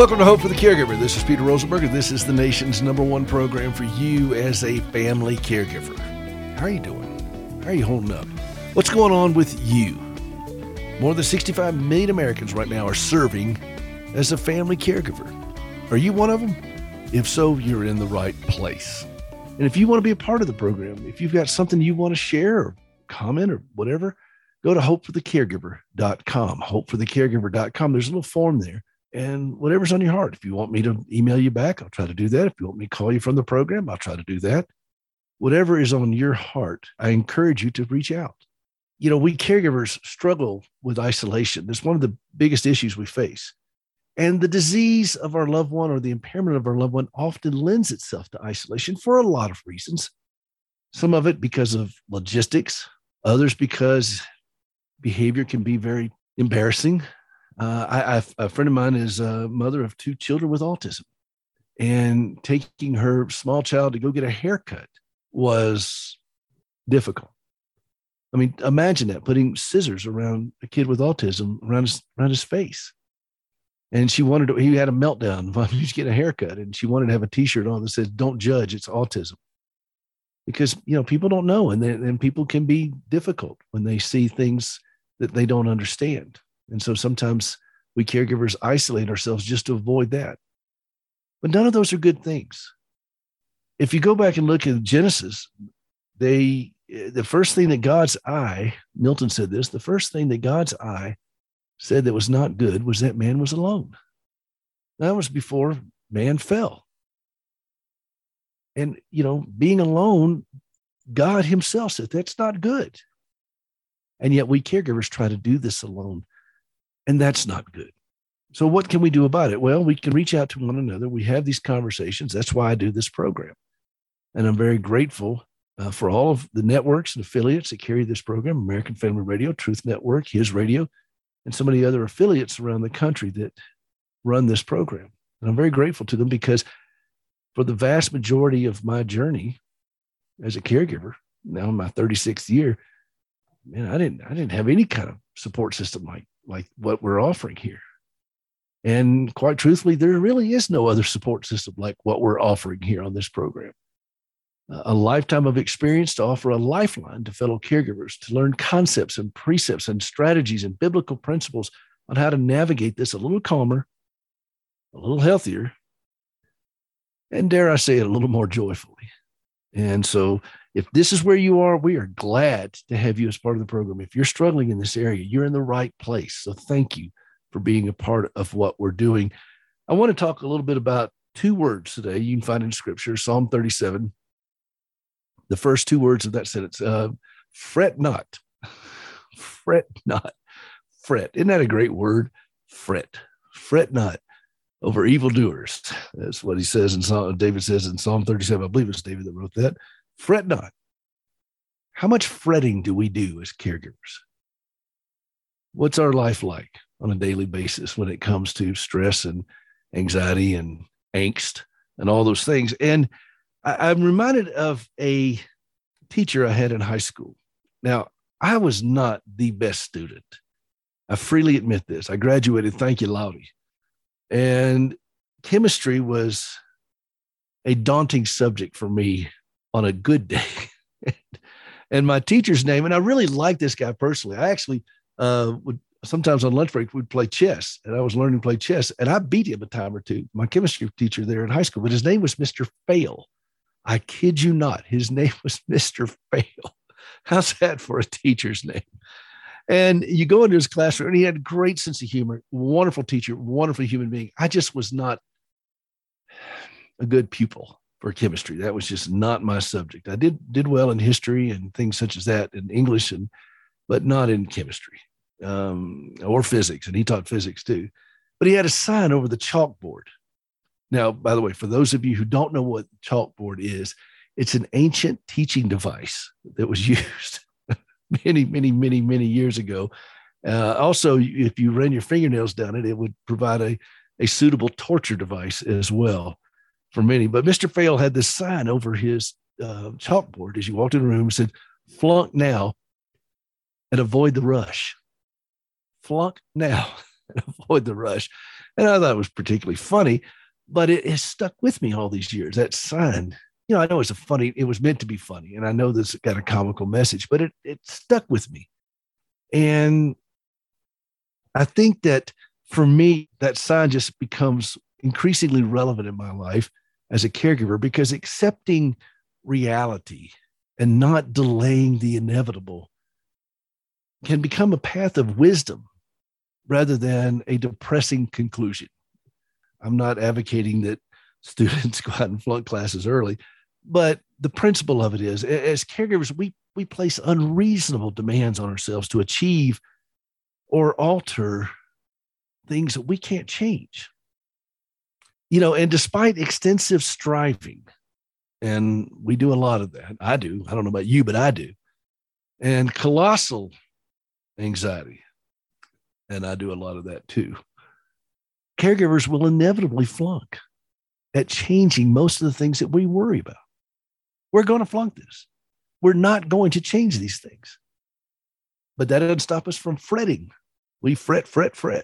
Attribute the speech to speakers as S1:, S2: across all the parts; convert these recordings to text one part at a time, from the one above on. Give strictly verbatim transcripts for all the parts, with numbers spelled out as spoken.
S1: Welcome to Hope for the Caregiver. This is Peter Rosenberg, and this is the nation's number one program for you as a family caregiver. How are you doing? How are you holding up? What's going on with you? More than sixty-five million Americans right now are serving as a family caregiver. Are you one of them? If so, you're in the right place. And if you want to be a part of the program, if you've got something you want to share or comment or whatever, go to hope for the caregiver dot com, hope for the caregiver dot com. There's a little form there. And whatever's on your heart, if you want me to email you back, I'll try to do that. If you want me to call you from the program, I'll try to do that. Whatever is on your heart, I encourage you to reach out. You know, we caregivers struggle with isolation. It's one of the biggest issues we face. And the disease of our loved one or the impairment of our loved one often lends itself to isolation for a lot of reasons. Some of it because of logistics, others because behavior can be very embarrassing. Uh, I, I, a friend of mine is a mother of two children with autism, and taking her small child to go get a haircut was difficult. I mean, imagine that, putting scissors around a kid with autism around his, around his face. And she wanted to, he had a meltdown while he was getting a haircut, and she wanted to have a t-shirt on that says, "Don't judge, it's autism." Because, you know, people don't know, and then and people can be difficult when they see things that they don't understand. And so sometimes we caregivers isolate ourselves just to avoid that. But none of those are good things. If you go back and look at Genesis, they, the first thing that God's eye, Milton said this, the first thing that God's eye said that was not good was that man was alone. That was before man fell. And, you know, being alone, God himself said that's not good. And yet we caregivers try to do this alone. And that's not good. So what can we do about it? Well, we can reach out to one another. We have these conversations. That's why I do this program. And I'm very grateful uh, for all of the networks and affiliates that carry this program: American Family Radio, Truth Network, His Radio, and so many other affiliates around the country that run this program. And I'm very grateful to them, because for the vast majority of my journey as a caregiver, now in my thirty-sixth year, man, I didn't, I didn't have any kind of support system like like what we're offering here. And quite truthfully, there really is no other support system like what we're offering here on this program. Uh, a lifetime of experience to offer a lifeline to fellow caregivers, to learn concepts and precepts and strategies and biblical principles on how to navigate this a little calmer, a little healthier, and dare I say it, a little more joyfully. And so if this is where you are, we are glad to have you as part of the program. If you're struggling in this area, you're in the right place. So thank you for being a part of what we're doing. I want to talk a little bit about two words today you can find in Scripture, Psalm thirty-seven. The first two words of that sentence, uh, fret not, fret not, fret. Isn't that a great word? Fret, fret not over evildoers. That's what he says in Psalm, David says in Psalm thirty-seven. I believe it's David that wrote that. Fret not. How much fretting do we do as caregivers? What's our life like on a daily basis when it comes to stress and anxiety and angst and all those things? And I, I'm reminded of a teacher I had in high school. Now, I was not the best student. I freely admit this. I graduated, thank you, Laudy. And chemistry was a daunting subject for me on a good day. And my teacher's name, and I really liked this guy personally. I actually uh, would sometimes on lunch break, we'd play chess, and I was learning to play chess, and I beat him a time or two, my chemistry teacher there in high school, but his name was Mister Fail. I kid you not. His name was Mister Fail. How's that for a teacher's name? And you go into his classroom, and he had a great sense of humor, wonderful teacher, wonderful human being. I just was not a good pupil for chemistry. That was just not my subject. I did did well in history and things such as that, in English, and but not in chemistry um, or physics. And he taught physics too. But he had a sign over the chalkboard. Now, by the way, for those of you who don't know what chalkboard is, it's an ancient teaching device that was used many, many, many, many years ago. Uh, also, if you ran your fingernails down it, it would provide a, a suitable torture device as well for many. But Mister Fail had this sign over his uh, chalkboard as you walked in the room. It said, "Flunk now and avoid the rush." Flunk now and avoid the rush. And I thought it was particularly funny, but it has stuck with me all these years. That sign, you know, I know it's a funny, it was meant to be funny. And I know this got a comical message, but it, it stuck with me. And I think that for me, that sign just becomes increasingly relevant in my life as a caregiver, because accepting reality and not delaying the inevitable can become a path of wisdom rather than a depressing conclusion. I'm not advocating that students go out and flunk classes early, but the principle of it is, as caregivers, we, we place unreasonable demands on ourselves to achieve or alter things that we can't change. You know, and despite extensive striving, and we do a lot of that, I do, I don't know about you, but I do, and colossal anxiety, and I do a lot of that too, caregivers will inevitably flunk at changing most of the things that we worry about. We're going to flunk this. We're not going to change these things. But that doesn't stop us from fretting. We fret, fret, fret.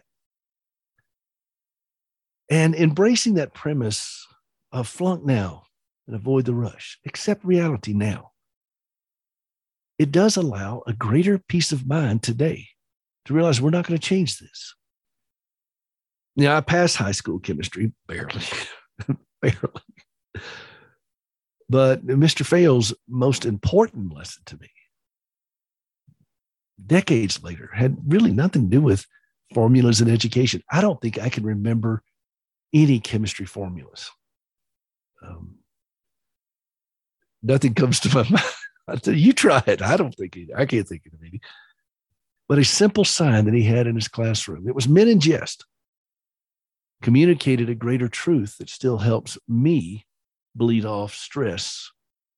S1: And embracing that premise of flunk now and avoid the rush, accept reality now, it does allow a greater peace of mind today to realize we're not going to change this. Now, I passed high school chemistry, barely, barely. But Mister Fail's most important lesson to me, decades later, had really nothing to do with formulas in education. I don't think I can remember any chemistry formulas. Um, nothing comes to my mind. I tell you, you try it. I don't think it, I can't think of any. But a simple sign that he had in his classroom, it was meant in jest, communicated a greater truth that still helps me bleed off stress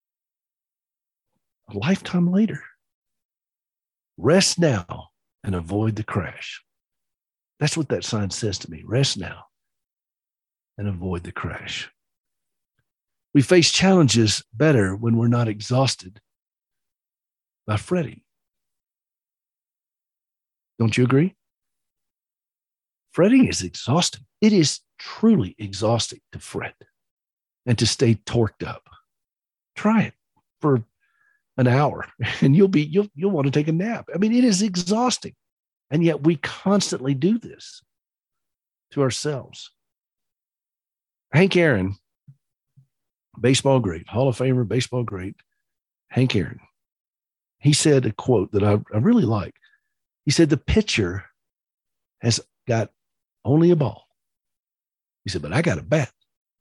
S1: a lifetime later. Rest now and avoid the crash. That's what that sign says to me. Rest now and avoid the crash. We face challenges better when we're not exhausted by fretting. Don't you agree? Fretting is exhausting. It is truly exhausting to fret and to stay torqued up. Try it for an hour and you'll be, you'll, you'll want to take a nap. I mean, it is exhausting. And yet we constantly do this to ourselves. Hank Aaron, baseball great, Hall of Famer, baseball great, Hank Aaron, he said a quote that I, I really like. He said, the pitcher has got only a ball. He said, but I got a bat.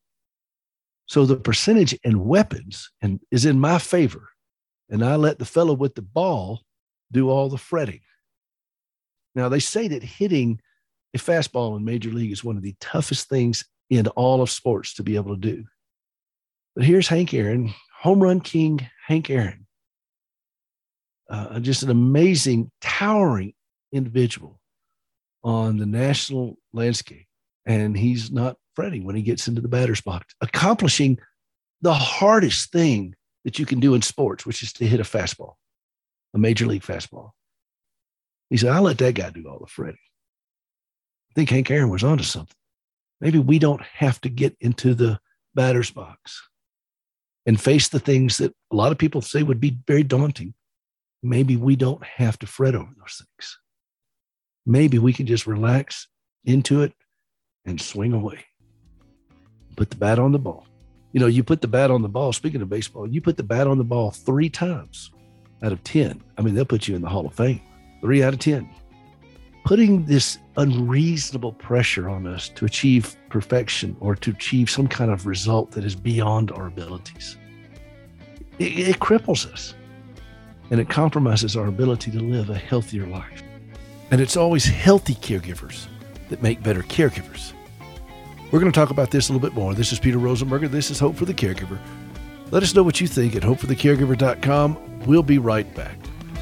S1: So the percentage in weapons and is in my favor. And I let the fellow with the ball do all the fretting. Now, they say that hitting a fastball in Major League is one of the toughest things in all of sports to be able to do. But here's Hank Aaron, home run king Hank Aaron. Uh, just an amazing, towering individual on the national landscape. And he's not fretting when he gets into the batter's box, accomplishing the hardest thing that you can do in sports, which is to hit a fastball, a major league fastball. He said, I'll let that guy do all the fretting. I think Hank Aaron was onto something. Maybe we don't have to get into the batter's box and face the things that a lot of people say would be very daunting. Maybe we don't have to fret over those things. Maybe we can just relax into it and swing away. Put the bat on the ball. You know, you put the bat on the ball, speaking of baseball, you put the bat on the ball three times out of ten. I mean, they'll put you in the Hall of Fame. Three out of ten. Putting this unreasonable pressure on us to achieve perfection or to achieve some kind of result that is beyond our abilities. It, it cripples us and it compromises our ability to live a healthier life. And it's always healthy caregivers that make better caregivers. We're going to talk about this a little bit more. This is Peter Rosenberger. This is Hope for the Caregiver. Let us know what you think at hope for the caregiver dot com. We'll be right back.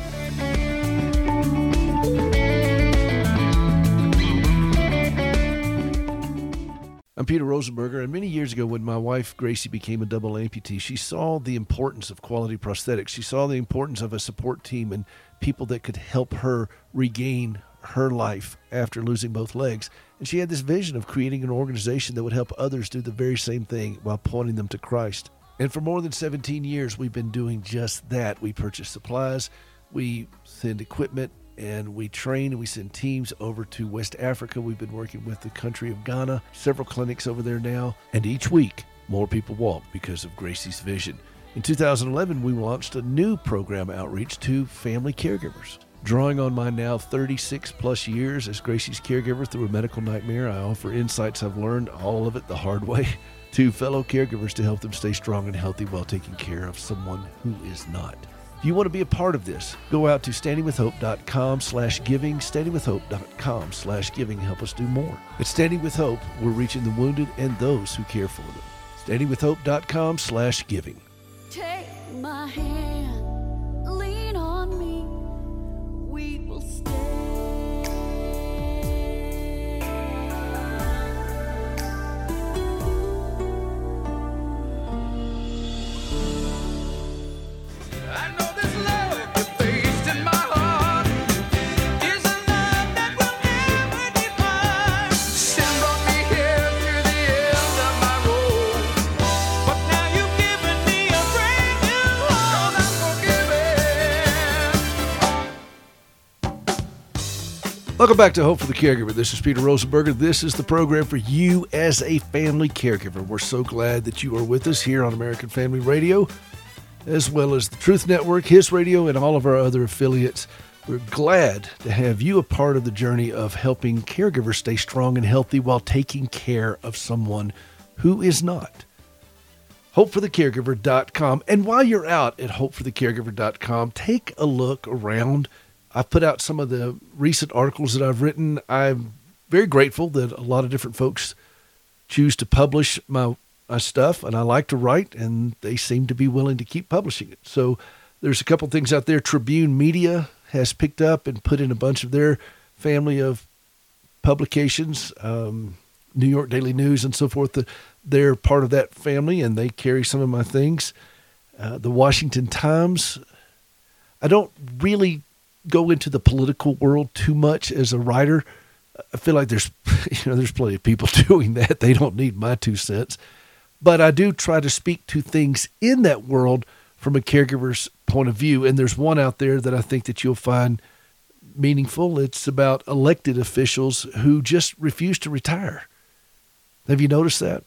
S1: I'm Peter Rosenberger, and many years ago when my wife Gracie became a double amputee, she saw the importance of quality prosthetics. She saw the importance of a support team and people that could help her regain her life after losing both legs. And she had this vision of creating an organization that would help others do the very same thing while pointing them to Christ. And for more than seventeen years, we've been doing just that. We purchase supplies, we send equipment, and we train and we send teams over to West Africa. We've been working with the country of Ghana, several clinics over there now. And each week, more people walk because of Gracie's vision. In two thousand eleven, we launched a new program outreach to family caregivers. Drawing on my now thirty-six plus years as Gracie's caregiver through a medical nightmare, I offer insights I've learned, all of it the hard way, to fellow caregivers to help them stay strong and healthy while taking care of someone who is not. If you want to be a part of this, go out to standingwithhope.com slash giving, standingwithhope.com slash giving. Help us do more. At Standing With Hope, we're reaching the wounded and those who care for them. standingwithhope.com slash giving.
S2: Take my hand, lean on me, we will stay.
S3: I know this love you placed in my heart is a love that will never depart. Sin brought me here to the end of my road, but now you've given me a brand new home. I'm forgiven.
S1: Welcome back to Hope for the Caregiver. This is Peter Rosenberger. This is the program for you as a family caregiver. We're so glad that you are with us here on American Family Radio, as well as the Truth Network, His Radio, and all of our other affiliates. We're glad to have you a part of the journey of helping caregivers stay strong and healthy while taking care of someone who is not. hope for the caregiver dot com. And while you're out at hope for the caregiver dot com, take a look around. I've put out some of the recent articles that I've written. I'm very grateful that a lot of different folks choose to publish my, my stuff, and I like to write, and they seem to be willing to keep publishing it. So there's a couple things out there. Tribune Media has picked up and put in a bunch of their family of publications, um, New York Daily News and so forth. The, they're part of that family, and they carry some of my things. Uh, the Washington Times, I don't really go into the political world too much as a writer. I feel like there's, you know, there's plenty of people doing that. They don't need my two cents. But I do try to speak to things in that world from a caregiver's point of view. And there's one out there that I think that you'll find meaningful. It's about elected officials who just refuse to retire. Have you noticed that?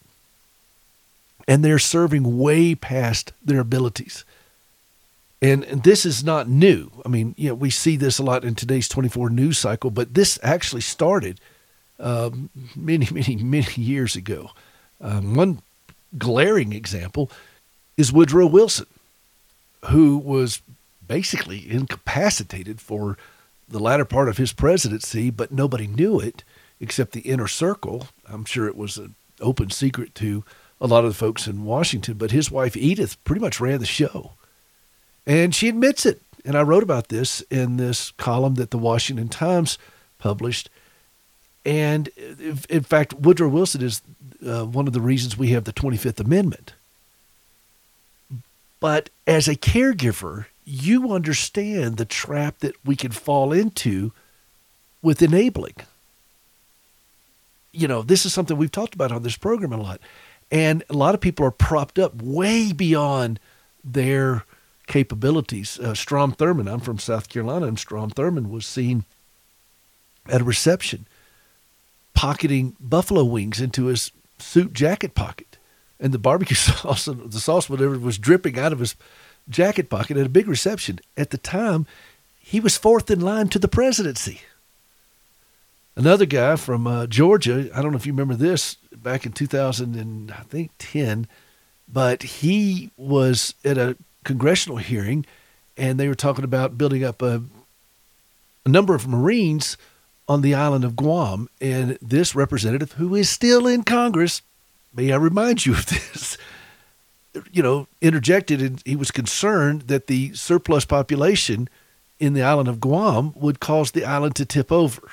S1: And they're serving way past their abilities. And, and this is not new. I mean, you know, we see this a lot in today's twenty-four news cycle, but this actually started um, many, many, many years ago. Um, one glaring example is Woodrow Wilson, who was basically incapacitated for the latter part of his presidency, but nobody knew it except the inner circle. I'm sure it was an open secret to a lot of the folks in Washington, but his wife Edith pretty much ran the show. And she admits it. And I wrote about this in this column that the Washington Times published. And in fact, Woodrow Wilson is uh, one of the reasons we have the twenty-fifth Amendment. But as a caregiver, you understand the trap that we can fall into with enabling. You know, this is something we've talked about on this program a lot. And a lot of people are propped up way beyond their capabilities. Uh, Strom Thurmond, I'm from South Carolina, and Strom Thurmond was seen at a reception pocketing buffalo wings into his suit jacket pocket. And the barbecue sauce, the sauce, whatever, was dripping out of his jacket pocket at a big reception. At the time, he was fourth in line to the presidency. Another guy from uh, Georgia, I don't know if you remember this, back in two thousand and I think ten, but he was at a congressional hearing, and they were talking about building up a, a number of Marines on the island of Guam. And this representative, who is still in Congress, may I remind you of this, you know, interjected, and he was concerned that the surplus population in the island of Guam would cause the island to tip over.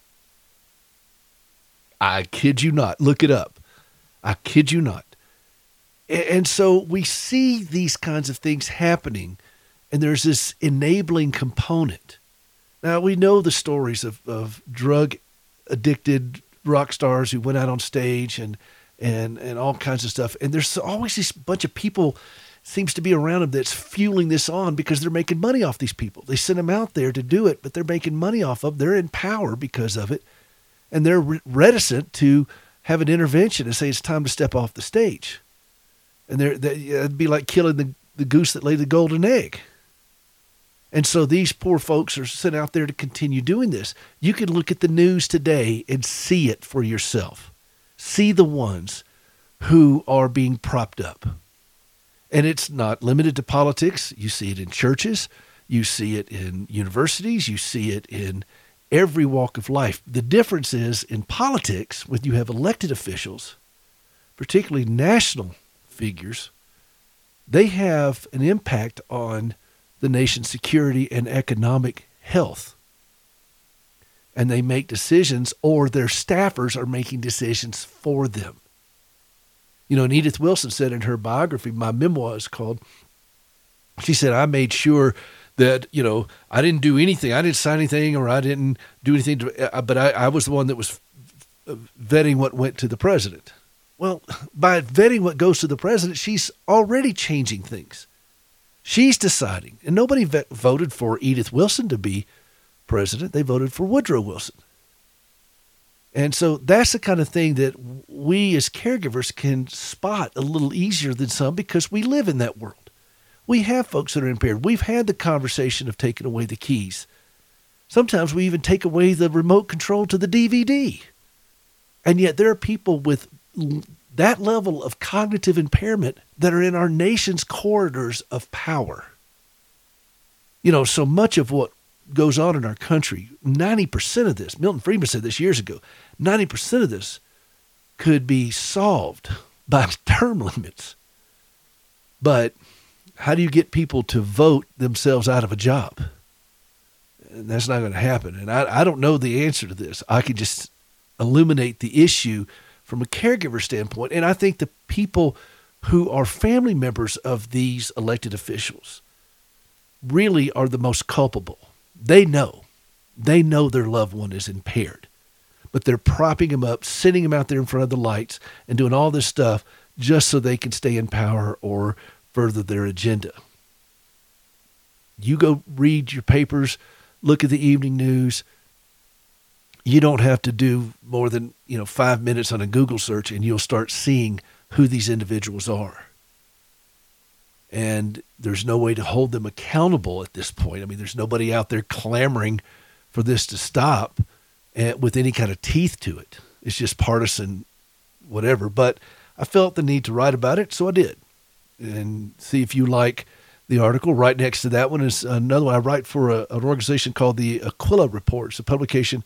S1: I kid you not. Look it up. I kid you not. And so we see these kinds of things happening, and there's this enabling component. Now, we know the stories of, of drug addicted rock stars who went out on stage and, and, and all kinds of stuff. And there's always this bunch of people seems to be around them that's fueling this on because they're making money off these people. They send them out there to do it, but they're making money off of. They're in power because of it. And they're re- reticent to have an intervention and say it's time to step off the stage. And they're, they, it'd be like killing the, the goose that laid the golden egg. And so these poor folks are sent out there to continue doing this. You can look at the news today and see it for yourself. See the ones who are being propped up. And it's not limited to politics. You see it in churches. You see it in universities. You see it in every walk of life. The difference is in politics, when you have elected officials, particularly national figures, they have an impact on the nation's security and economic health. And they make decisions, or their staffers are making decisions for them. You know, and Edith Wilson said in her biography, my memoir is called, she said, I made sure that, you know, I didn't do anything. I didn't sign anything or I didn't do anything, to, but I, I was the one that was vetting what went to the president. Well, by vetting what goes to the president, she's already changing things. She's deciding. And nobody vet, voted for Edith Wilson to be president. They voted for Woodrow Wilson. And so that's the kind of thing that we as caregivers can spot a little easier than some because we live in that world. We have folks that are impaired. We've had the conversation of taking away the keys. Sometimes we even take away the remote control to the D V D. And yet there are people with that level of cognitive impairment that are in our nation's corridors of power. You know, so much of what goes on in our country, ninety percent of this, Milton Friedman said this years ago, ninety percent of this could be solved by term limits. But how do you get people to vote themselves out of a job? And that's not going to happen. And I, I don't know the answer to this. I can just illuminate the issue from a caregiver standpoint. And I think the people who are family members of these elected officials really are the most culpable. They know. They know their loved one is impaired. But they're propping him up, sitting him out there in front of the lights, and doing all this stuff just so they can stay in power or further their agenda. You go read your papers, look at the evening news. You don't have to do more than, you know, five minutes on a Google search, and you'll start seeing who these individuals are. And there's no way to hold them accountable at this point. I mean, there's nobody out there clamoring for this to stop and with any kind of teeth to it. It's just partisan, whatever. But I felt the need to write about it, so I did. And see if you like the article. Right next to that one is another one. I write for a, an organization called the Aquila Report. It's a publication,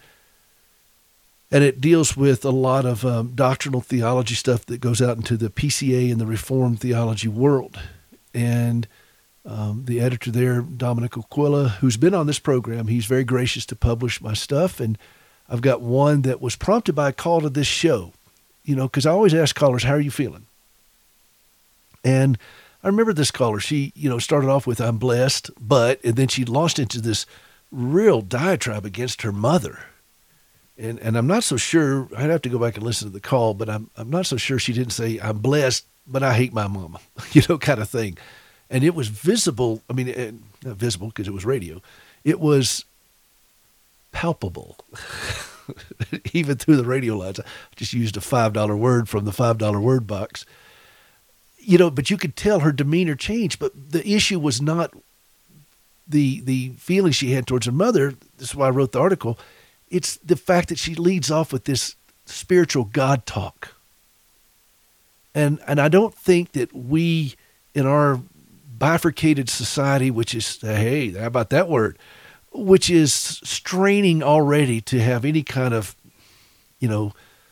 S1: and it deals with a lot of um, doctrinal theology stuff that goes out into the P C A and the Reformed theology world. And um, the editor there, Dominic Aquila, who's been on this program, he's very gracious to publish my stuff. And I've got one that was prompted by a call to this show, you know, because I always ask callers, how are you feeling? And I remember this caller, she, you know, started off with, I'm blessed, but, and then she launched into this real diatribe against her mother. And and I'm not so sure, I'd have to go back and listen to the call, but I'm I'm not so sure she didn't say, I'm blessed, but I hate my mama, you know, kind of thing. And it was visible. I mean, it, not visible because it was radio. It was palpable, even through the radio lines. I just used a five dollar word from the five dollar word box. You know, but you could tell her demeanor changed. But the issue was not the the feeling she had towards her mother. This is why I wrote the article. It's the fact that she leads off with this spiritual God talk. And and I don't think that we, in our bifurcated society, which is, hey, how about that word, which is straining already to have any kind of, you know,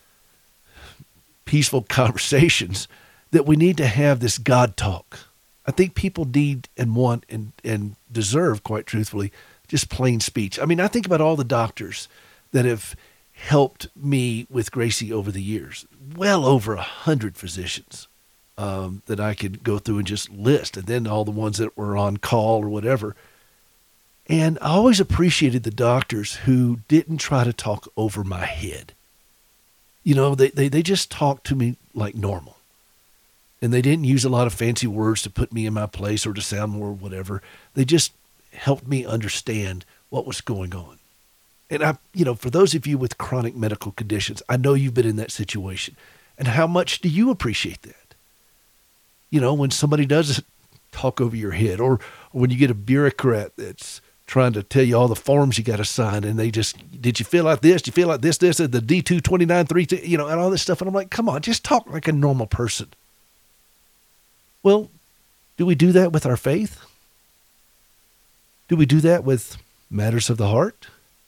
S1: peaceful conversations, that we need to have this God talk. I think people need and want and, and deserve, quite truthfully, just plain speech. I mean, I think about all the doctors that have helped me with Gracie over the years, well over a hundred physicians um, that I could go through and just list, and then all the ones that were on call or whatever. And I always appreciated the doctors who didn't try to talk over my head. You know, they, they, they just talked to me like normal. And they didn't use a lot of fancy words to put me in my place or to sound more whatever. They just helped me understand what was going on. And I, you know, for those of you with chronic medical conditions, I know you've been in that situation. And how much do you appreciate that? You know, when somebody does talk over your head, or, or when you get a bureaucrat that's trying to tell you all the forms you got to sign, and they just, did you feel like this? Did you feel like this, this, and the D two twenty-nine, three, you know, and all this stuff. And I'm like, come on, just talk like a normal person. Well, do we do that with our faith? Do we do that with matters of the heart?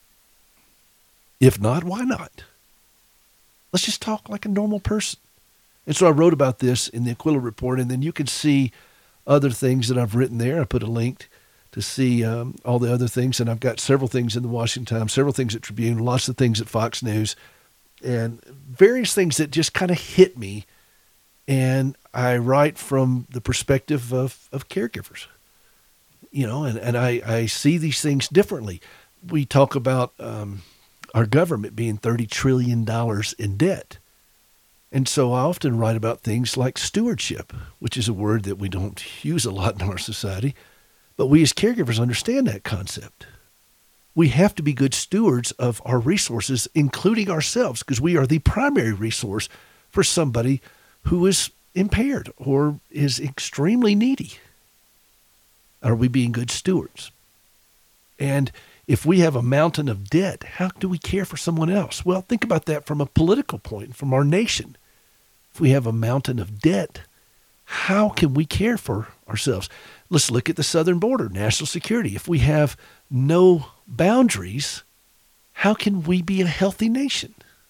S1: If not, why not? Let's just talk like a normal person. And so I wrote about this in the Aquila Report, and then you can see other things that I've written there. I put a link to see um, all the other things, and I've got several things in the Washington Times, several things at Tribune, lots of things at Fox News, and various things that just kind of hit me. And I write from the perspective of, of caregivers, you know, and, and I, I see these things differently. We talk about um, our government being thirty trillion dollars in debt. And so I often write about things like stewardship, which is a word that we don't use a lot in our society, but we as caregivers understand that concept. We have to be good stewards of our resources, including ourselves, because we are the primary resource for somebody who is impaired or is extremely needy. Are we being good stewards? And if we have a mountain of debt, how do we care for someone else? Well, think about that from a political point, from our nation. If we have a mountain of debt, how can we care for ourselves? Let's look at the southern border, national security. If we have no boundaries, how can we be a healthy nation?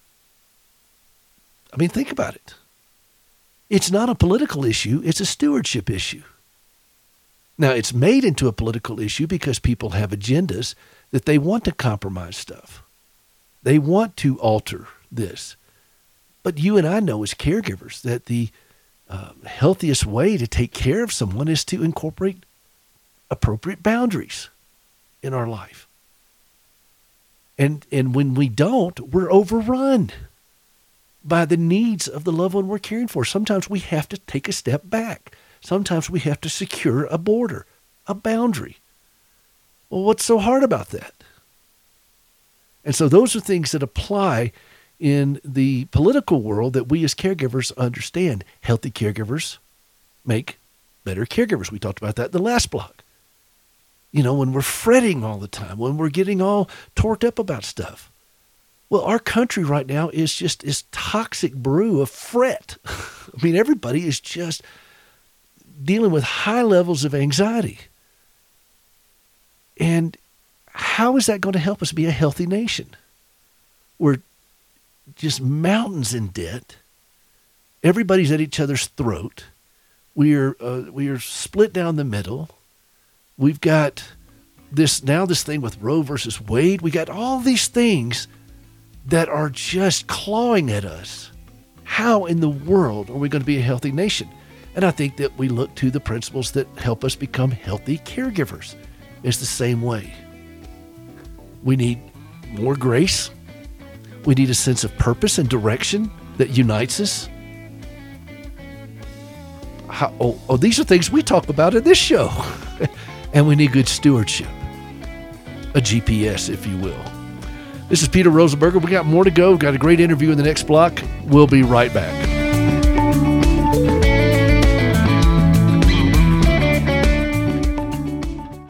S1: I mean, think about it. It's not a political issue, it's a stewardship issue. Now, it's made into a political issue because people have agendas that they want to compromise stuff. They want to alter this. But you and I know as caregivers that the uh, healthiest way to take care of someone is to incorporate appropriate boundaries in our life. And, and when we don't, we're overrun by the needs of the loved one we're caring for. Sometimes we have to take a step back. Sometimes we have to secure a border, a boundary. Well, what's so hard about that? And so those are things that apply in the political world that we as caregivers understand. Healthy caregivers make better caregivers. We talked about that in the last block. You know, when we're fretting all the time, when we're getting all torqued up about stuff. Well, our country right now is just this toxic brew of fret. I mean, everybody is just dealing with high levels of anxiety. And how is that going to help us be a healthy nation? We're just mountains in debt. Everybody's at each other's throat. We are uh, we are split down the middle. We've got this now this thing with Roe versus Wade. We got all these things that are just clawing at us. How in the world are we going to be a healthy nation? And I think that we look to the principles that help us become healthy caregivers. It's the same way. We need more grace. We need a sense of purpose and direction that unites us. How, oh, oh, these are things we talk about in this show. And we need good stewardship. A G P S, if you will. This is Peter Rosenberger. We got more to go. We've got a great interview in the next block. We'll be right back.